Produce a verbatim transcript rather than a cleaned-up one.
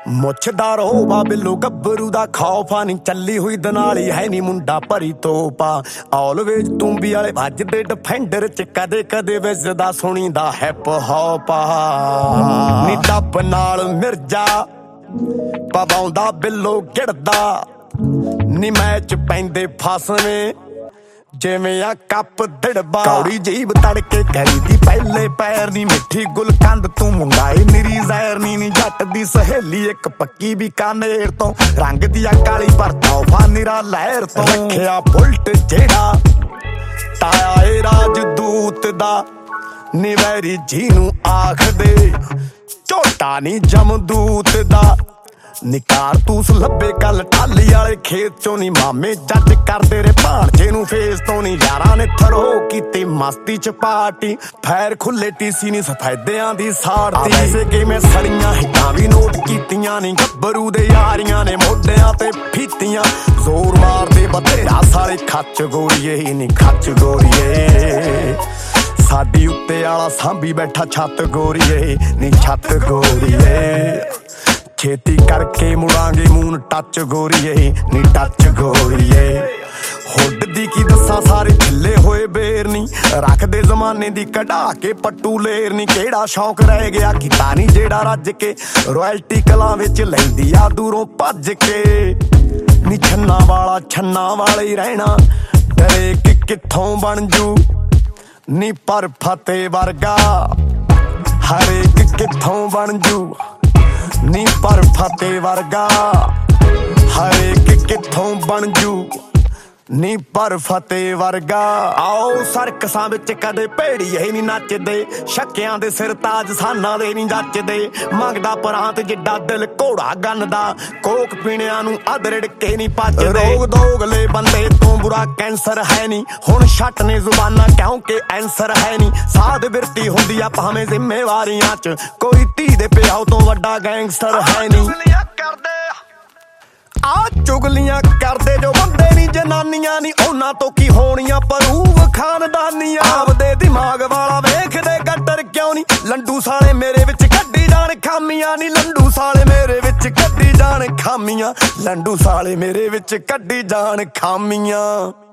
ਮੁੱਛਦਾਰ ਹੋਵਾ ਬਿੱਲੋ ਗੱਭਰੂ ਦਾ ਖੌਫਾ ਨੀ ਚੱਲੀ ਹੋਈ ਦਨਾਲੀ ਹੈ ਨੀ ਮੁੰਡਾ ਭਰੀ ਤੋਪਾ ਆਲਵੇਜ ਤੂੰਬੀ ਵਾਲੇ ਵੱਜਦੇ ਡਿਫੈਂਡਰ ਚ ਕਦੇ ਕਦੇ ਵੱਜਦਾ ਸੁਣੀਦਾ ਹੈਪ ਹੌਪਾ ਨੀ ਟੱਪ ਨਾਲ ਮਿਰਜਾ ਪਵਾਉਂਦਾ ਬਿੱਲੋ ਗਿੜਦਾ ਨੀ ਮੈਚ ਪੈਂਦੇ ਫਸਵੇਂ ਜਿਵੇਂ ਆ ਕੱਪ ਦੜਬਾ ਕੌੜੀ ਜੀਬ ਤੜਕੇ ਕਰੀ ਦੀ ਪਹਿਲੇ ਪੈਰ ਨੀ ਮਿੱਠੀ ਗੁਲਕੰਦ ਤੂੰ ਮੁੰਡਾਏ ਮੇਰੀ ਜ਼ਹਿਰ ਨੀ ਨੀ ਜੱਟ ਦੀ ਸਹੇਲੀ ਇੱਕ ਪੱਕੀ ਬੀਕਾਨੇਰ ਤੋਂ ਰੰਗ ਦੀਆਂ ਕਾਲੀ ਪਰ ਤੋਹਫਾ ਨਿਰਾ ਲਹਿਰ ਤੋਂ ਰੱਖਿਆ ਬੁਲਟ ਜਿਹੜਾ ਤਾਇਆ ਏ ਰਾਜਦੂਤ ਦਾ ਨੀ ਵੈਰੀ ਜੀ ਨੂੰ ਆਖਦੇ ਝੋਟਾ ਨੀ ਜਮਦੂਤ ਦਾ ਨੀ ਕਾਰਤੂਸ ਲੱਭੇ ਕੱਲ ਟਾਲੀ ਵਾਲੇ ਖੇਤ ਚੋਂ ਨੀ ਮਾਮੇ ਜੱਜ ਕਰਦੇ ਰੇ ਭਾਣਜੇ ਨੂੰ ਫੇਸ ਤੋਂ ਨੀ ਯਾਰਾਂ ਨੇ ਥਰੋ ਕੀਤੀ ਮਸਤੀ ਚ ਪਾਰਟੀ ਫੈਰ ਖੁੱਲੇ ਟੀਸੀ ਨੀ ਸਫੈਦਿਆਂ ਦੀ ਸਾੜਤੀ ਐਸੇ ਕਿਵੇਂ ਸੜੀਆਂ ਹਿੱਟਾਂ ਵੀ ਨੋਟ ਕੀਤੀਆਂ ਨੀ ਗੱਭਰੂ ਦੇ ਯਾਰੀਆਂ ਨੇ ਮੋਢਿਆਂ ਤੇ ਫੀਤੀਆਂ ਜ਼ੋਰ ਮਾਰਦੇ ਬਥੇਰਾ ਸਾਲੇ ਖੱਚ ਗੋਰੀਏ ਨੀ ਖੱਚ ਗੋਰੀਏ ਸਾਡੀ ਉੱਤੇ ਆਲਾ ਸਾਂਭੀ ਬੈਠਾ ਛੱਤ ਗੋਰੀਏ ਨੀ ਛੱਤ ਗੋਰੀਏ ਛੇਤੀ ਕਰਕੇ ਮੁੜਾਂਗੇ ਮੂਨ ਟੱਚ ਗੋਰੀਏ ਨੀ ਟੱਚ ਗੋਰੀਏ ਹੁੱਡ ਦੀ ਕੀ ਦੱਸਾਂ ਸਾਰੇ ਥੱਲੇ ਹੋਏ ਬੇਰ ਨੀ ਰੱਖਦੇ ਜ਼ਮਾਨੇ ਦੀ ਕਢਾ ਕੇ ਪੱਟੂ ਲੇਰ ਨੀ ਕਿਹੜਾ ਸ਼ੌਂਕ ਰਹਿ ਗਿਆ ਕੀਤਾ ਨੀ ਜਿਹੜਾ ਰੱਜ ਕੇ ਰਾਇਲਟੀ ਕਲਾਂ ਵਿੱਚ ਲੈਂਦੀ ਆ ਦੂਰੋਂ ਭੱਜ ਕੇ ਨੀ ਛੰਨਾ ਵਾਲਾ ਛੰਨਾ ਵਾਲੇ ਹੀ ਰਹਿਣਾ ਡਰੇ ਕਿ ਕਿੱਥੋਂ ਬਣ ਜੂ ਨੀ ਪਰ ਫਤਿਹ ਵਰਗਾ ਹਰੇਕ ਕਿੱਥੋਂ ਬਣ ਜੂ ਨੀ ਪਰ ਫਤਿਹ ਵਰਗਾ ਹਰੇਕ ਕਿੱਥੋਂ ਬਣ ਜੂ ਨੀ ਪਰ ਫਤਿਹ ਵਰਗਾ ਆਓ ਸਰਕਸਾਂ ਵਿੱਚ ਕਦੇ ਭੇੜੀਏ ਨੀ ਨੱਚਦੇ ਸ਼ੱਕਿਆਂ ਦੇ ਸਿਰ ਤਾਜ ਸਾਨਾਂ ਦੇ ਨੀ ਜੱਚਦੇ ਮੰਗਦਾ ਪਰਾਂਤ ਜਿੱਡਾ ਦਿਲ ਘੋੜਾ ਗੰਨਦਾ ਕੋਕ ਪੀਣਿਆਂ ਨੂੰ ਅਧਰੜ ਕੇ ਨੀ ਭੱਜਦੇ ਰੋਗ ਦੋਗਲੇ ਬੰਦੇ ਤੋਂ ਬੁਰਾ ਕੈਂਸਰ ਹੈ ਨੀ ਹੁਣ ਛੱਟ ਨੇ ਜ਼ੁਬਾਨਾਂ ਕਿਉਂਕਿ ਐਂਸਰ ਹੈ ਨੀ ਸਾਧ ਬਿਰਤੀ ਹੁੰਦੀ ਆ ਭਾਵੇਂ ਜ਼ਿੰਮੇਵਾਰੀਆਂ ਚ ਕੋਈ ਧੀ ਦੇ ਪਿਓ ਤੋਂ ਵੱਡਾ ਗੈਂਗਸਟਰ ਹੈ ਨੀ ਆ ਚੁਗਲੀਆਂ ਕਰਦੇ ਜੋ ਬੰਦੇ ਨੀ ਜਨਾਨੀਆਂ ਨੀ ਉਹਨਾਂ ਤੋਂ ਕੀ ਹੋਣੀਆਂ ਪਰੂਵ ਖਾਨਦਾਨੀਆਂ ਆਪਦੇ ਦਿਮਾਗ ਵਾਲਾ ਵੇਖਦੇ ਗੱਟਰ ਕਿਉਂ ਨੀ ਲੰਡੂ ਸਾਲੇ ਮੇਰੇ ਵਿੱਚ ਕੱਢੀ ਜਾਣ ਖਾਮੀਆਂ ਨੀ ਲੰਡੂ ਸਾਲੇ ਮੇਰੇ ਵਿੱਚ ਕੱਢੀ ਜਾਣ ਖਾਮੀਆਂ ਲੰਡੂ ਸਾਲੇ ਮੇਰੇ ਵਿੱਚ ਕੱਢੀ ਜਾਣ ਖਾਮੀਆਂ।